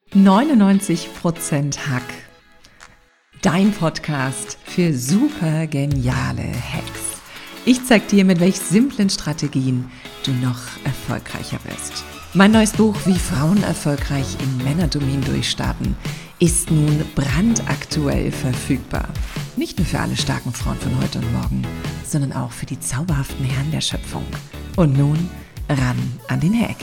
99% Hack. Dein Podcast für super geniale Hacks. Ich zeig dir, mit welch simplen Strategien du noch erfolgreicher wirst. Mein neues Buch Wie Frauen erfolgreich im Männerdomain durchstarten ist nun brandaktuell verfügbar. Nicht nur für alle starken Frauen von heute und morgen, sondern auch für die zauberhaften Herren der Schöpfung. Und nun ran an den Hack.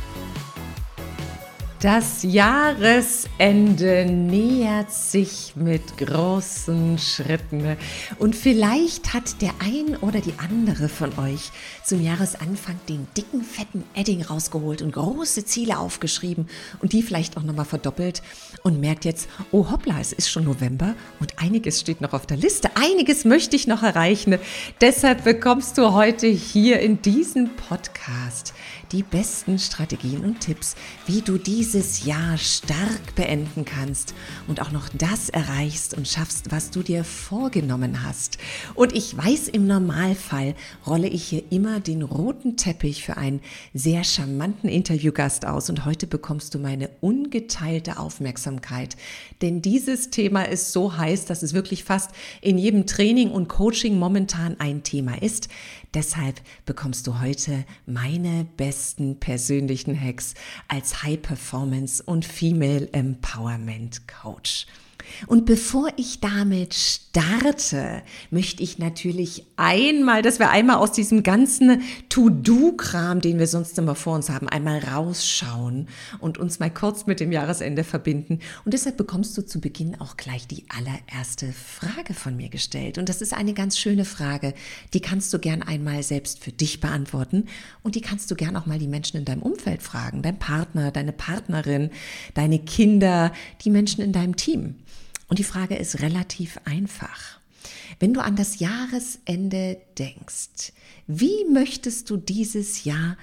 Das Jahresende nähert sich mit großen Schritten und vielleicht hat der ein oder die andere von euch zum Jahresanfang den dicken, fetten Edding rausgeholt und große Ziele aufgeschrieben und die vielleicht auch nochmal verdoppelt und merkt jetzt, oh hoppla, es ist schon November und einiges steht noch auf der Liste, einiges möchte ich noch erreichen. Deshalb bekommst du heute hier in diesem Podcast die besten Strategien und Tipps, wie du dieses Jahr stark beenden kannst und auch noch das erreichst und schaffst, was du dir vorgenommen hast. Und ich weiß, im Normalfall rolle ich hier immer den roten Teppich für einen sehr charmanten Interviewgast aus und heute bekommst du meine ungeteilte Aufmerksamkeit, denn dieses Thema ist so heiß, dass es wirklich fast in jedem Training und Coaching momentan ein Thema ist. Deshalb bekommst du heute meine besten persönlichen Hacks als High-Performance- und Female Empowerment Coach. Und bevor ich damit starte, möchte ich natürlich dass wir einmal aus diesem ganzen To-Do-Kram, den wir sonst immer vor uns haben, einmal rausschauen und uns mal kurz mit dem Jahresende verbinden. Und deshalb bekommst du zu Beginn auch gleich die allererste Frage von mir gestellt. Und das ist eine ganz schöne Frage, die kannst du gern einmal selbst für dich beantworten und die kannst du gern auch mal die Menschen in deinem Umfeld fragen, dein Partner, deine Partnerin, deine Kinder, die Menschen in deinem Team. Und die Frage ist relativ einfach. Wenn du an das Jahresende denkst, wie möchtest du dieses Jahr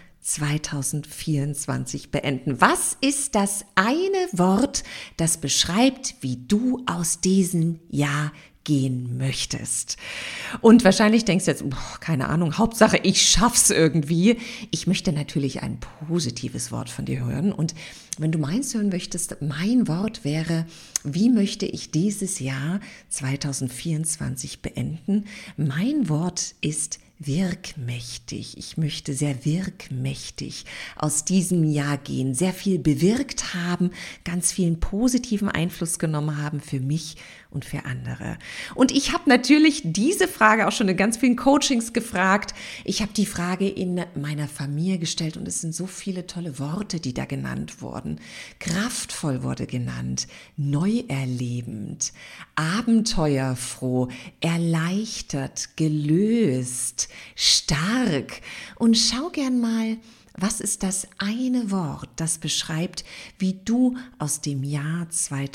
2024 beenden? Was ist das eine Wort, das beschreibt, wie du aus diesem Jahr gehen möchtest? Und wahrscheinlich denkst du jetzt, keine Ahnung, Hauptsache ich schaff's irgendwie. Ich möchte natürlich ein positives Wort von dir hören und wenn du meins hören möchtest, mein Wort wäre, wie möchte ich dieses Jahr 2024 beenden? Mein Wort ist wirkmächtig. Ich möchte sehr wirkmächtig aus diesem Jahr gehen, sehr viel bewirkt haben, ganz vielen positiven Einfluss genommen haben für mich und für andere. Und ich habe natürlich diese Frage auch schon in ganz vielen Coachings gefragt. Ich habe die Frage in meiner Familie gestellt und es sind so viele tolle Worte, die da genannt wurden. Kraftvoll wurde genannt, neu erlebend, abenteuerfroh, erleichtert, gelöst, stark. Und schau gern mal, was ist das eine Wort, das beschreibt, wie du aus dem Jahr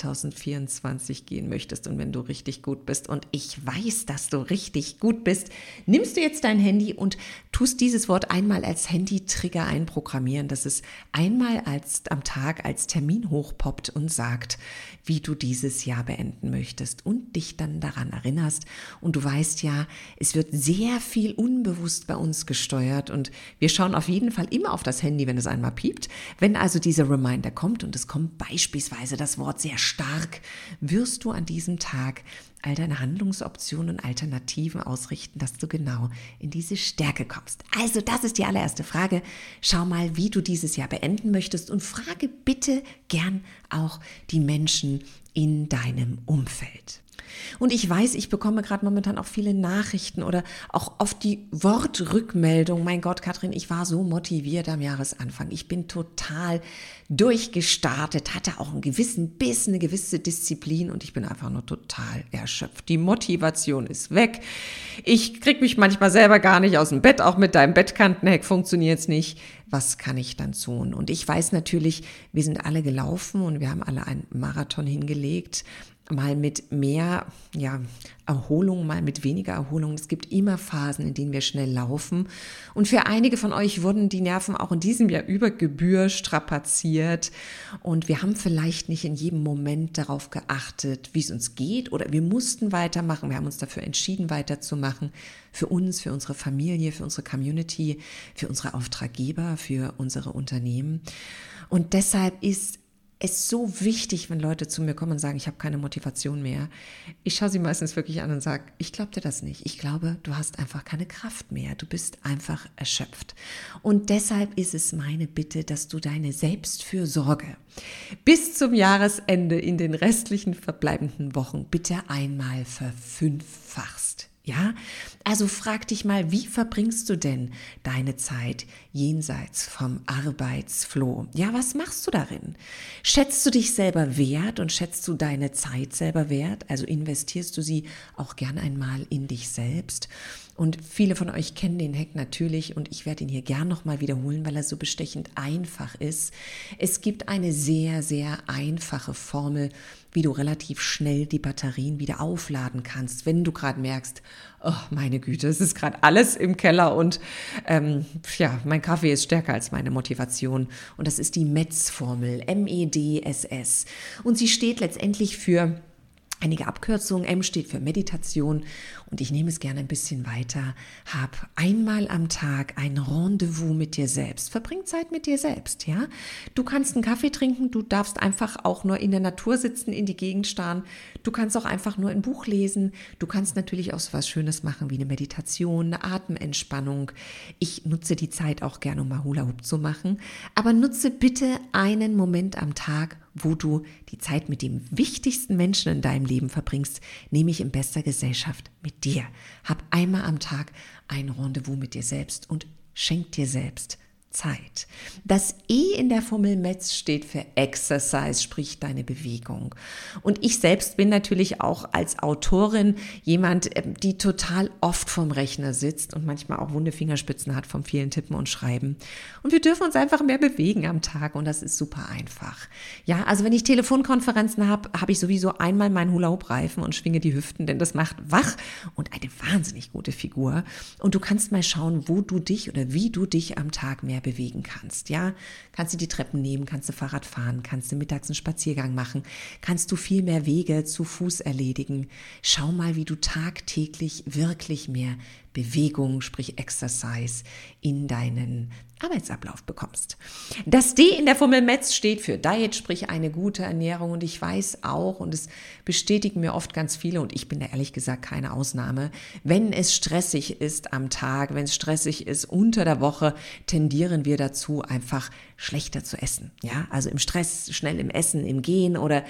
2024 gehen möchtest? Und wenn du richtig gut bist, und ich weiß, dass du richtig gut bist, nimmst du jetzt dein Handy und tust dieses Wort einmal als Handy-Trigger einprogrammieren, dass es einmal am Tag als Termin hochpoppt und sagt, wie du dieses Jahr beenden möchtest und dich dann daran erinnerst. Und du weißt ja, es wird sehr viel unbewusst bei uns gesteuert und wir schauen auf jeden Fall immer auf das Handy, wenn es einmal piept. Wenn also dieser Reminder kommt und es kommt beispielsweise das Wort sehr stark, wirst du an diesem Tag all deine Handlungsoptionen und Alternativen ausrichten, dass du genau in diese Stärke kommst. Also das ist die allererste Frage. Schau mal, wie du dieses Jahr beenden möchtest und frage bitte gern auch die Menschen in deinem Umfeld. Und ich weiß, ich bekomme gerade momentan auch viele Nachrichten oder auch oft die Wortrückmeldung. Mein Gott, Katrin, ich war so motiviert am Jahresanfang. Ich bin total durchgestartet, hatte auch einen gewissen Biss, eine gewisse Disziplin und ich bin einfach nur total erschöpft. Die Motivation ist weg. Ich kriege mich manchmal selber gar nicht aus dem Bett, auch mit deinem Bettkantenhack funktioniert es nicht. Was kann ich dann tun? Und ich weiß natürlich, wir sind alle gelaufen und wir haben alle einen Marathon hingelegt. Mal mit mehr Erholung, mal mit weniger Erholung. Es gibt immer Phasen, in denen wir schnell laufen. Und für einige von euch wurden die Nerven auch in diesem Jahr über Gebühr strapaziert. Und wir haben vielleicht nicht in jedem Moment darauf geachtet, wie es uns geht. Oder wir mussten weitermachen. Wir haben uns dafür entschieden, weiterzumachen. Für uns, für unsere Familie, für unsere Community, für unsere Auftraggeber, für unsere Unternehmen. Und deshalb ist es so wichtig, wenn Leute zu mir kommen und sagen, ich habe keine Motivation mehr. Ich schaue sie meistens wirklich an und sage, ich glaube dir das nicht. Ich glaube, du hast einfach keine Kraft mehr. Du bist einfach erschöpft. Und deshalb ist es meine Bitte, dass du deine Selbstfürsorge bis zum Jahresende in den restlichen verbleibenden Wochen bitte einmal verfünffachst. Ja, also frag dich mal, wie verbringst du denn deine Zeit jenseits vom Arbeitsfloh? Ja, was machst du darin? Schätzt du dich selber wert und schätzt du deine Zeit selber wert? Also investierst du sie auch gern einmal in dich selbst? Und viele von euch kennen den Hack natürlich und ich werde ihn hier gern nochmal wiederholen, weil er so bestechend einfach ist. Es gibt eine sehr, sehr einfache Formel, wie du relativ schnell die Batterien wieder aufladen kannst, wenn du gerade merkst, oh meine Güte, es ist gerade alles im Keller und mein Kaffee ist stärker als meine Motivation. Und das ist die MEDS-Formel, MEDSS. Und sie steht letztendlich für einige Abkürzungen. M steht für Meditation und ich nehme es gerne ein bisschen weiter. Hab einmal am Tag ein Rendezvous mit dir selbst. Verbring Zeit mit dir selbst, ja? Du kannst einen Kaffee trinken, du darfst einfach auch nur in der Natur sitzen, in die Gegend starren. Du kannst auch einfach nur ein Buch lesen. Du kannst natürlich auch so was Schönes machen wie eine Meditation, eine Atementspannung. Ich nutze die Zeit auch gerne, um mal Hula Hoop zu machen. Aber nutze bitte einen Moment am Tag, wo du die Zeit mit dem wichtigsten Menschen in deinem Leben verbringst, nämlich in bester Gesellschaft mit dir. Hab einmal am Tag ein Rendezvous mit dir selbst und schenk dir selbst Zeit. Das E in der Formel MEDS steht für Exercise, sprich deine Bewegung. Und ich selbst bin natürlich auch als Autorin jemand, die total oft vorm Rechner sitzt und manchmal auch wunde Fingerspitzen hat vom vielen Tippen und Schreiben. Und wir dürfen uns einfach mehr bewegen am Tag und das ist super einfach. Ja, also wenn ich Telefonkonferenzen habe, habe ich sowieso einmal meinen Hula-Hoop-Reifen und schwinge die Hüften, denn das macht wach und eine wahnsinnig gute Figur. Und du kannst mal schauen, wo du dich oder wie du dich am Tag mehr bewegen kannst, ja? Kannst du die Treppen nehmen, kannst du Fahrrad fahren, kannst du mittags einen Spaziergang machen, kannst du viel mehr Wege zu Fuß erledigen. Schau mal, wie du tagtäglich wirklich mehr Bewegung, sprich Exercise, in deinen Arbeitsablauf bekommst. Das D in der Formel MEDS steht für Diet, sprich eine gute Ernährung. Und ich weiß auch, und es bestätigen mir oft ganz viele, und ich bin da ehrlich gesagt keine Ausnahme, wenn es stressig ist am Tag, wenn es stressig ist unter der Woche, tendieren wir dazu, einfach schlechter zu essen. Ja, also im Stress, schnell im Essen, im Gehen oder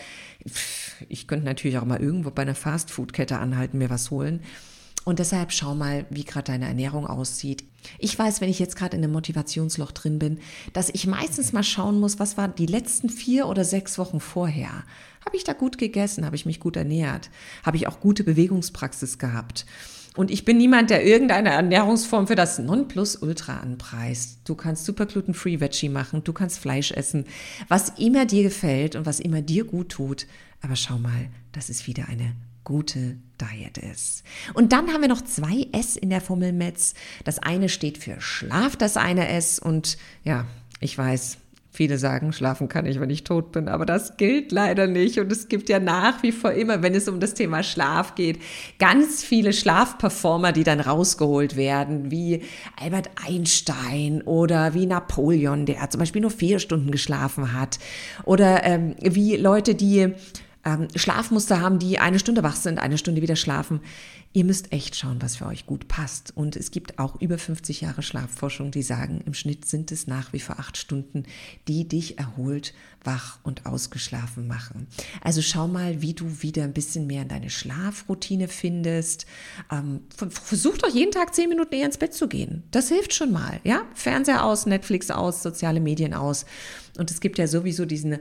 ich könnte natürlich auch mal irgendwo bei einer Fastfood-Kette anhalten, mir was holen. Und deshalb schau mal, wie gerade deine Ernährung aussieht. Ich weiß, wenn ich jetzt gerade in einem Motivationsloch drin bin, dass ich meistens mal schauen muss, was waren die letzten 4 oder 6 Wochen vorher. Habe ich da gut gegessen? Habe ich mich gut ernährt? Habe ich auch gute Bewegungspraxis gehabt? Und ich bin niemand, der irgendeine Ernährungsform für das Nonplusultra anpreist. Du kannst super gluten-free Veggie machen, du kannst Fleisch essen, was immer dir gefällt und was immer dir gut tut. Aber schau mal, das ist wieder eine gute Diet ist. Und dann haben wir noch 2 S in der Formel MEDS. Das eine steht für Schlaf, das eine S. Und ja, ich weiß, viele sagen, schlafen kann ich, wenn ich tot bin, aber das gilt leider nicht. Und es gibt ja nach wie vor immer, wenn es um das Thema Schlaf geht, ganz viele Schlafperformer, die dann rausgeholt werden, wie Albert Einstein oder wie Napoleon, der zum Beispiel nur 4 Stunden geschlafen hat. Oder wie Leute, die Schlafmuster haben, die 1 Stunde wach sind, 1 Stunde wieder schlafen. Ihr müsst echt schauen, was für euch gut passt. Und es gibt auch über 50 Jahre Schlafforschung, die sagen, im Schnitt sind es nach wie vor 8 Stunden, die dich erholt, wach und ausgeschlafen machen. Also schau mal, wie du wieder ein bisschen mehr in deine Schlafroutine findest. Versuch doch jeden Tag 10 Minuten eher ins Bett zu gehen. Das hilft schon mal, ja? Fernseher aus, Netflix aus, soziale Medien aus. Und es gibt ja sowieso diesen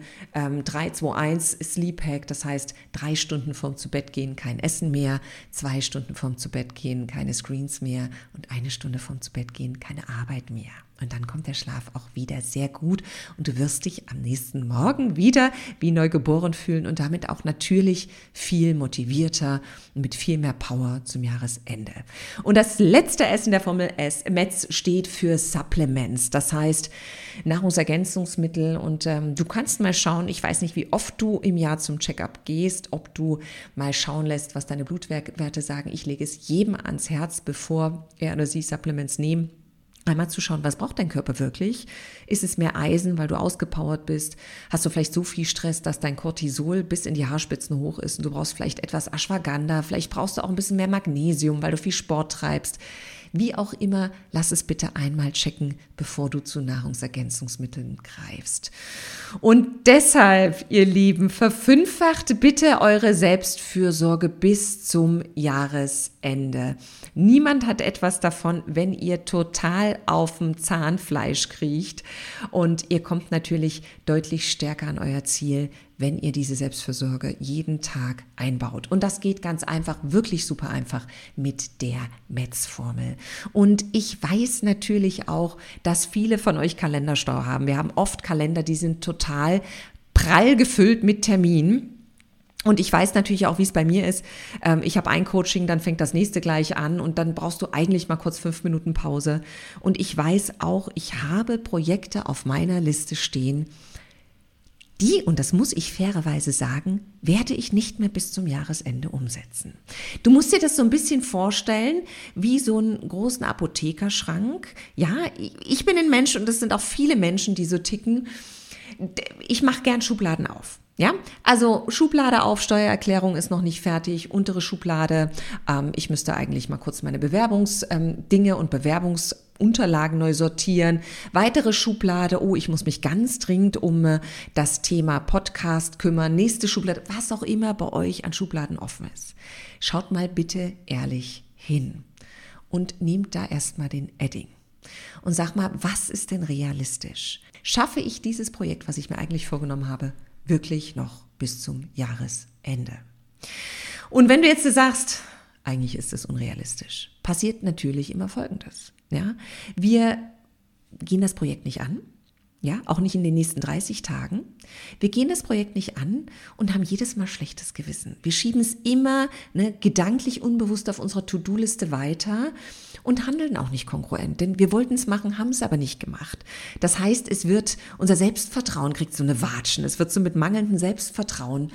3-2-1 Sleep Hack, das heißt 3 Stunden vorm Zubettgehen kein Essen mehr, 2 Stunden vorm Zubettgehen keine Screens mehr und 1 Stunde vorm Zubettgehen keine Arbeit mehr. Und dann kommt der Schlaf auch wieder sehr gut und du wirst dich am nächsten Morgen wieder wie neu geboren fühlen und damit auch natürlich viel motivierter und mit viel mehr Power zum Jahresende. Und das letzte S in der Formel MEDS steht für Supplements, das heißt Nahrungsergänzungsmittel und du kannst mal schauen, ich weiß nicht, wie oft du im Jahr zum Check-up gehst, ob du mal schauen lässt, was deine Blutwerte sagen. Ich lege es jedem ans Herz, bevor er oder sie Supplements nehmen, Einmal zu schauen, was braucht dein Körper wirklich? Ist es mehr Eisen, weil du ausgepowert bist? Hast du vielleicht so viel Stress, dass dein Cortisol bis in die Haarspitzen hoch ist und du brauchst vielleicht etwas Ashwagandha? Vielleicht brauchst du auch ein bisschen mehr Magnesium, weil du viel Sport treibst. Wie auch immer, lass es bitte einmal checken, bevor du zu Nahrungsergänzungsmitteln greifst. Und deshalb, ihr Lieben, verfünffacht bitte eure Selbstfürsorge bis zum Jahresende. Niemand hat etwas davon, wenn ihr total auf dem Zahnfleisch kriecht, und ihr kommt natürlich deutlich stärker an euer Ziel, wenn ihr diese Selbstfürsorge jeden Tag einbaut. Und das geht ganz einfach, wirklich super einfach mit der Metz-Formel. Und ich weiß natürlich auch, dass viele von euch Kalenderstau haben. Wir haben oft Kalender, die sind total prall gefüllt mit Terminen. Und ich weiß natürlich auch, wie es bei mir ist. Ich habe ein Coaching, dann fängt das nächste gleich an und dann brauchst du eigentlich mal kurz 5 Minuten Pause. Und ich weiß auch, ich habe Projekte auf meiner Liste stehen, die, und das muss ich fairerweise sagen, werde ich nicht mehr bis zum Jahresende umsetzen. Du musst dir das so ein bisschen vorstellen wie so einen großen Apothekerschrank. Ja, ich bin ein Mensch und es sind auch viele Menschen, die so ticken. Ich mache gern Schubladen auf. Ja, also Schublade auf, Steuererklärung ist noch nicht fertig, untere Schublade, ich müsste eigentlich mal kurz meine Bewerbungsdinge und Bewerbungsunterlagen neu sortieren. Weitere Schublade, oh, ich muss mich ganz dringend um das Thema Podcast kümmern. Nächste Schublade, was auch immer bei euch an Schubladen offen ist. Schaut mal bitte ehrlich hin und nehmt da erstmal den Edding. Und sag mal, was ist denn realistisch? Schaffe ich dieses Projekt, was ich mir eigentlich vorgenommen habe, wirklich noch bis zum Jahresende? Und wenn du jetzt sagst, eigentlich ist es unrealistisch, passiert natürlich immer Folgendes. Ja? Wir gehen das Projekt nicht an, ja, auch nicht in den nächsten 30 Tagen. Wir gehen das Projekt nicht an und haben jedes Mal schlechtes Gewissen. Wir schieben es immer gedanklich unbewusst auf unserer To-Do-Liste weiter und handeln auch nicht kongruent, denn wir wollten es machen, haben es aber nicht gemacht. Das heißt, unser Selbstvertrauen kriegt so eine Watschen, es wird so mit mangelndem Selbstvertrauen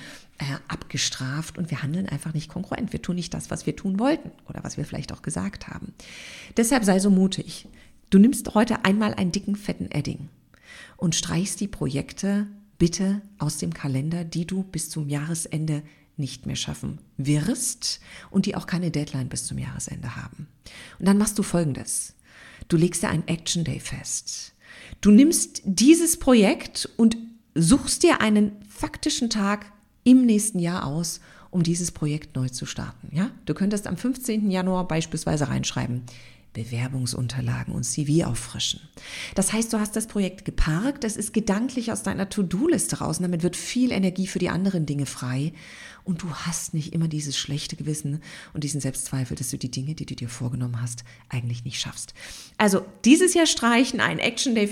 abgestraft und wir handeln einfach nicht kongruent. Wir tun nicht das, was wir tun wollten oder was wir vielleicht auch gesagt haben. Deshalb sei so mutig. Du nimmst heute einmal einen dicken, fetten Edding und streichst die Projekte bitte aus dem Kalender, die du bis zum Jahresende nicht mehr schaffen wirst und die auch keine Deadline bis zum Jahresende haben. Und dann machst du Folgendes. Du legst dir einen Action Day fest. Du nimmst dieses Projekt und suchst dir einen faktischen Tag im nächsten Jahr aus, um dieses Projekt neu zu starten. Ja? Du könntest am 15. Januar beispielsweise reinschreiben: Bewerbungsunterlagen und CV auffrischen. Das heißt, du hast das Projekt geparkt, es ist gedanklich aus deiner To-Do-Liste raus und damit wird viel Energie für die anderen Dinge frei und du hast nicht immer dieses schlechte Gewissen und diesen Selbstzweifel, dass du die Dinge, die du dir vorgenommen hast, eigentlich nicht schaffst. Also dieses Jahr streichen, einen Action Day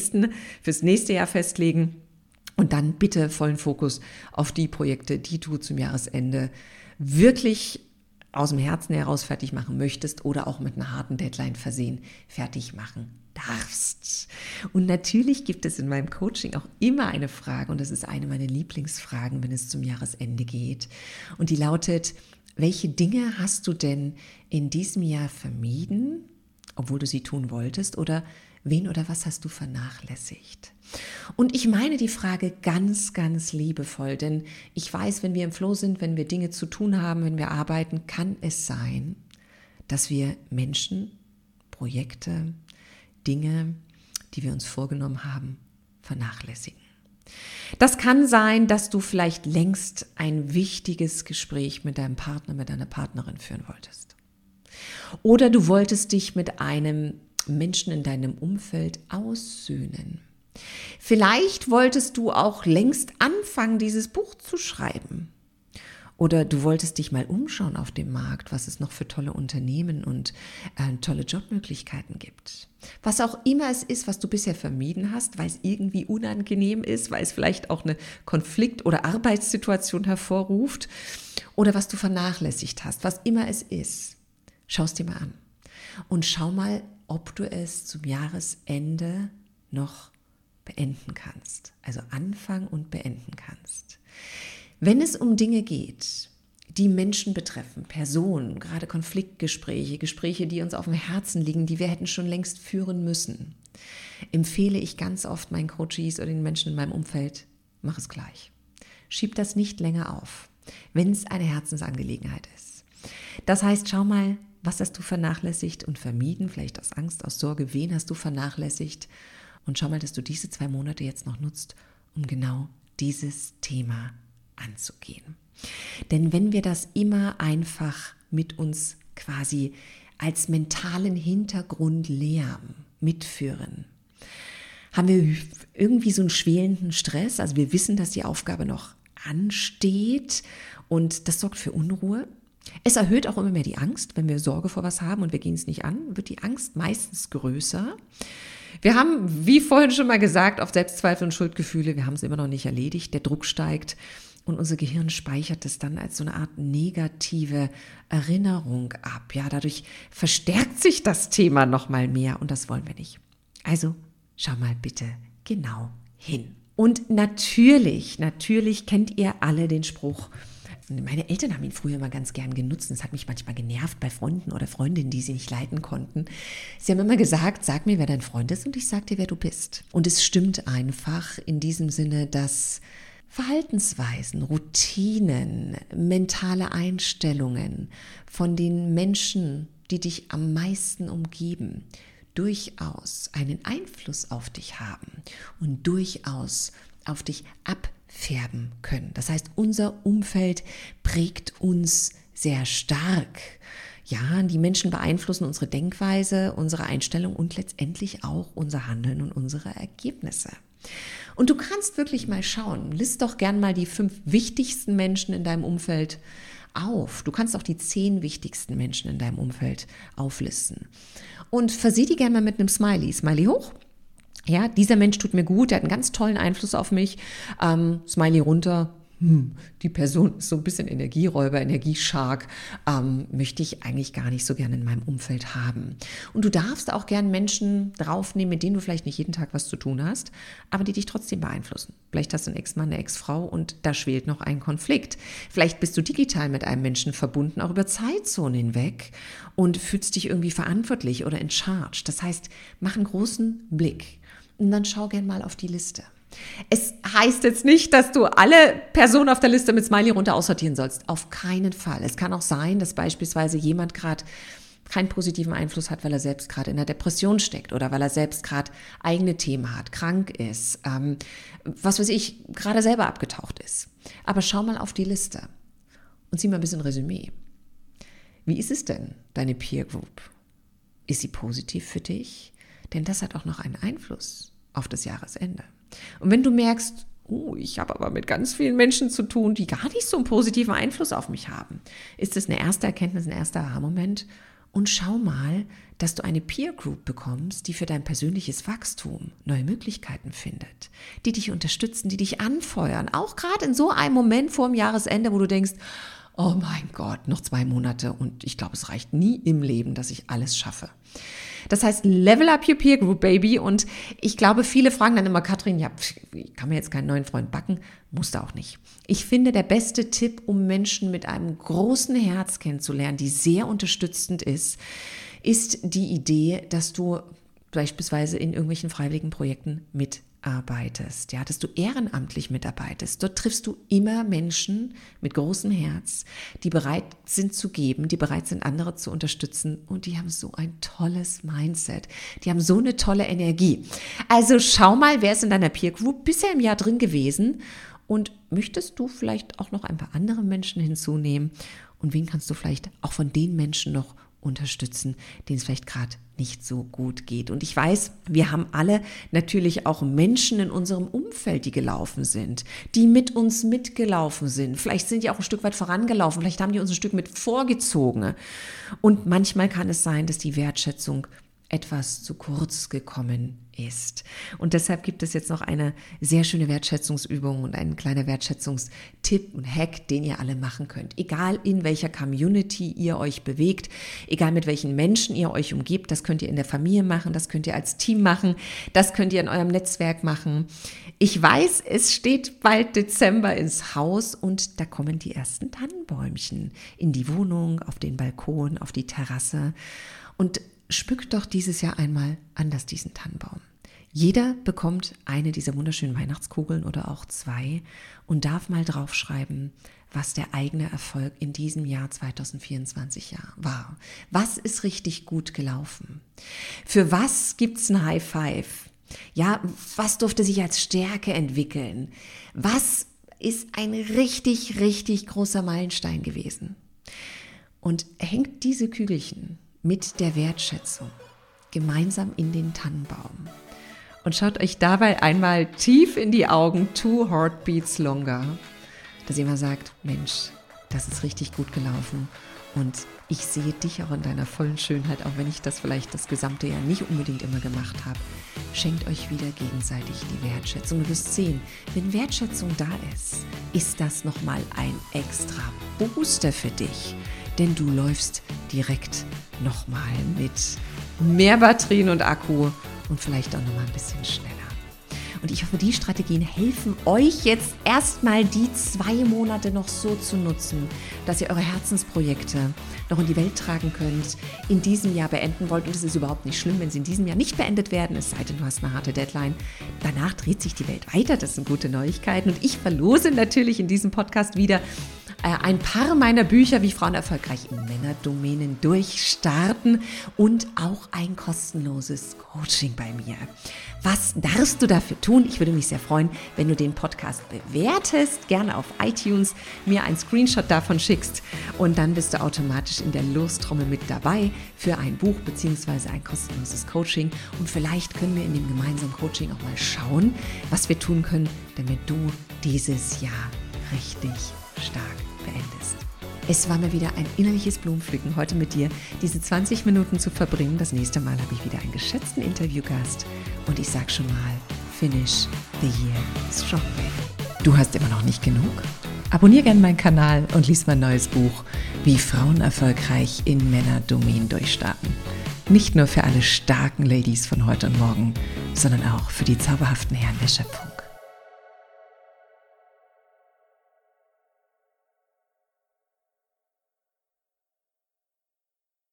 fürs nächste Jahr festlegen und dann bitte vollen Fokus auf die Projekte, die du zum Jahresende wirklich aus dem Herzen heraus fertig machen möchtest oder auch mit einer harten Deadline versehen fertig machen darfst. Und natürlich gibt es in meinem Coaching auch immer eine Frage, und das ist eine meiner Lieblingsfragen, wenn es zum Jahresende geht. Und die lautet: Welche Dinge hast du denn in diesem Jahr vermieden, obwohl du sie tun wolltest, oder wen oder was hast du vernachlässigt? Und ich meine die Frage ganz, ganz liebevoll, denn ich weiß, wenn wir im Flow sind, wenn wir Dinge zu tun haben, wenn wir arbeiten, kann es sein, dass wir Menschen, Projekte, Dinge, die wir uns vorgenommen haben, vernachlässigen. Das kann sein, dass du vielleicht längst ein wichtiges Gespräch mit deinem Partner, mit deiner Partnerin führen wolltest. Oder du wolltest dich mit einem Menschen in deinem Umfeld aussöhnen. Vielleicht wolltest du auch längst anfangen, dieses Buch zu schreiben. Oder du wolltest dich mal umschauen auf dem Markt, was es noch für tolle Unternehmen und tolle Jobmöglichkeiten gibt. Was auch immer es ist, was du bisher vermieden hast, weil es irgendwie unangenehm ist, weil es vielleicht auch eine Konflikt- oder Arbeitssituation hervorruft oder was du vernachlässigt hast, was immer es ist. Schau es dir mal an und schau mal, ob du es zum Jahresende noch beenden kannst. Also anfangen und beenden kannst. Wenn es um Dinge geht, die Menschen betreffen, Personen, gerade Konfliktgespräche, Gespräche, die uns auf dem Herzen liegen, die wir hätten schon längst führen müssen, empfehle ich ganz oft meinen Coaches oder den Menschen in meinem Umfeld, mach es gleich. Schieb das nicht länger auf, wenn es eine Herzensangelegenheit ist. Das heißt, schau mal, was hast du vernachlässigt und vermieden, vielleicht aus Angst, aus Sorge, wen hast du vernachlässigt, und schau mal, dass du diese 2 Monate jetzt noch nutzt, um genau dieses Thema anzugehen. Denn wenn wir das immer einfach mit uns quasi als mentalen Hintergrundlärm mitführen, haben wir irgendwie so einen schwelenden Stress. Also wir wissen, dass die Aufgabe noch ansteht und das sorgt für Unruhe. Es erhöht auch immer mehr die Angst. Wenn wir Sorge vor was haben und wir gehen es nicht an, wird die Angst meistens größer. Wir haben, wie vorhin schon mal gesagt, oft Selbstzweifel und Schuldgefühle. Wir haben es immer noch nicht erledigt. Der Druck steigt und unser Gehirn speichert es dann als so eine Art negative Erinnerung ab. Ja, dadurch verstärkt sich das Thema noch mal mehr und das wollen wir nicht. Also schau mal bitte genau hin. Und natürlich kennt ihr alle den Spruch. Meine Eltern haben ihn früher mal ganz gern genutzt. Das hat mich manchmal genervt bei Freunden oder Freundinnen, die sie nicht leiten konnten. Sie haben immer gesagt, sag mir, wer dein Freund ist und ich sag dir, wer du bist. Und es stimmt einfach in diesem Sinne, dass Verhaltensweisen, Routinen, mentale Einstellungen von den Menschen, die dich am meisten umgeben, durchaus einen Einfluss auf dich haben und durchaus auf dich abfärben können. Das heißt, unser Umfeld prägt uns sehr stark. Ja, die Menschen beeinflussen unsere Denkweise, unsere Einstellung und letztendlich auch unser Handeln und unsere Ergebnisse. Und du kannst wirklich mal schauen, list doch gern mal die 5 wichtigsten Menschen in deinem Umfeld auf. Du kannst auch die 10 wichtigsten Menschen in deinem Umfeld auflisten. Und versieh die gerne mal mit einem Smiley. Smiley hoch. Ja, dieser Mensch tut mir gut, der hat einen ganz tollen Einfluss auf mich. Smiley runter. Die Person ist so ein bisschen Energieräuber, Energieschark, möchte ich eigentlich gar nicht so gerne in meinem Umfeld haben. Und du darfst auch gern Menschen draufnehmen, mit denen du vielleicht nicht jeden Tag was zu tun hast, aber die dich trotzdem beeinflussen. Vielleicht hast du einen Ex-Mann, eine Ex-Frau und da schwelt noch ein Konflikt. Vielleicht bist du digital mit einem Menschen verbunden, auch über Zeitzonen hinweg und fühlst dich irgendwie verantwortlich oder in charge. Das heißt, mach einen großen Blick und dann schau gern mal auf die Liste. Es heißt jetzt nicht, dass du alle Personen auf der Liste mit Smiley runter aussortieren sollst. Auf keinen Fall. Es kann auch sein, dass beispielsweise jemand gerade keinen positiven Einfluss hat, weil er selbst gerade in einer Depression steckt oder weil er selbst gerade eigene Themen hat, krank ist, was weiß ich, gerade selber abgetaucht ist. Aber schau mal auf die Liste und zieh mal ein bisschen Resümee. Wie ist es denn, deine Peer Group? Ist sie positiv für dich? Denn das hat auch noch einen Einfluss auf das Jahresende. Und wenn du merkst, ich habe aber mit ganz vielen Menschen zu tun, die gar nicht so einen positiven Einfluss auf mich haben, ist das eine erste Erkenntnis, ein erster Aha-Moment. Und schau mal, dass du eine Peer Group bekommst, die für dein persönliches Wachstum neue Möglichkeiten findet, die dich unterstützen, die dich anfeuern, auch gerade in so einem Moment vor dem Jahresende, wo du denkst, oh mein Gott, noch 2 Monate und ich glaube, es reicht nie im Leben, dass ich alles schaffe. Das heißt, level up your peer group, baby. Und ich glaube, viele fragen dann immer, Katrin, ja, kann mir jetzt keinen neuen Freund backen? Musste auch nicht. Ich finde, der beste Tipp, um Menschen mit einem großen Herz kennenzulernen, die sehr unterstützend ist die Idee, dass du beispielsweise in irgendwelchen freiwilligen Projekten mitarbeitest, ja, dass du ehrenamtlich mitarbeitest. Dort triffst du immer Menschen mit großem Herz, die bereit sind zu geben, die bereit sind, andere zu unterstützen und die haben so ein tolles Mindset. Die haben so eine tolle Energie. Also schau mal, wer ist in deiner Peer Group bisher im Jahr drin gewesen und möchtest du vielleicht auch noch ein paar andere Menschen hinzunehmen und wen kannst du vielleicht auch von den Menschen noch unterstützen, denen es vielleicht gerade nicht so gut geht. Und ich weiß, wir haben alle natürlich auch Menschen in unserem Umfeld, die gelaufen sind, die mit uns mitgelaufen sind. Vielleicht sind die auch ein Stück weit vorangelaufen, vielleicht haben die uns ein Stück mit vorgezogen. Und manchmal kann es sein, dass die Wertschätzung etwas zu kurz gekommen ist. Und deshalb gibt es jetzt noch eine sehr schöne Wertschätzungsübung und einen kleinen Wertschätzungstipp und Hack, den ihr alle machen könnt. Egal in welcher Community ihr euch bewegt, egal mit welchen Menschen ihr euch umgebt, das könnt ihr in der Familie machen, das könnt ihr als Team machen, das könnt ihr in eurem Netzwerk machen. Ich weiß, es steht bald Dezember ins Haus und da kommen die ersten Tannenbäumchen in die Wohnung, auf den Balkon, auf die Terrasse. Und schmückt doch dieses Jahr einmal anders diesen Tannenbaum. Jeder bekommt eine dieser wunderschönen Weihnachtskugeln oder auch 2 und darf mal draufschreiben, was der eigene Erfolg in diesem Jahr 2024 war. Was ist richtig gut gelaufen? Für was gibt's ein High Five? Ja, was durfte sich als Stärke entwickeln? Was ist ein richtig, richtig großer Meilenstein gewesen? Und hängt diese Kügelchen mit der Wertschätzung gemeinsam in den Tannenbaum und schaut euch dabei einmal tief in die Augen, 2 Heartbeats longer, dass ihr mal sagt, Mensch, das ist richtig gut gelaufen und ich sehe dich auch in deiner vollen Schönheit, auch wenn ich das vielleicht das gesamte Jahr nicht unbedingt immer gemacht habe. Schenkt euch wieder gegenseitig die Wertschätzung. Du wirst sehen, wenn Wertschätzung da ist das nochmal ein extra Booster für dich. Denn du läufst direkt nochmal mit mehr Batterien und Akku und vielleicht auch nochmal ein bisschen schneller. Und ich hoffe, die Strategien helfen euch jetzt erstmal die 2 Monate noch so zu nutzen, dass ihr eure Herzensprojekte noch in die Welt tragen könnt, in diesem Jahr beenden wollt. Und es ist überhaupt nicht schlimm, wenn sie in diesem Jahr nicht beendet werden, es sei denn, du hast eine harte Deadline. Danach dreht sich die Welt weiter, das sind gute Neuigkeiten. Und ich verlose natürlich in diesem Podcast wieder ein paar meiner Bücher, wie Frauen erfolgreich in Männerdomänen durchstarten und auch ein kostenloses Coaching bei mir. Was darfst du dafür tun? Ich würde mich sehr freuen, wenn du den Podcast bewertest, gerne auf iTunes, mir einen Screenshot davon schickst und dann bist du automatisch in der Lostrommel mit dabei für ein Buch bzw. ein kostenloses Coaching und vielleicht können wir in dem gemeinsamen Coaching auch mal schauen, was wir tun können, damit du dieses Jahr richtig stark beendest. Es war mir wieder ein innerliches Blumenpflücken, heute mit dir diese 20 Minuten zu verbringen. Das nächste Mal habe ich wieder einen geschätzten Interviewgast und ich sage schon mal, finish the year strong, baby. Du hast immer noch nicht genug? Abonniere gerne meinen Kanal und lies mein neues Buch, wie Frauen erfolgreich in Männerdomänen durchstarten. Nicht nur für alle starken Ladies von heute und morgen, sondern auch für die zauberhaften Herren der Schöpfung.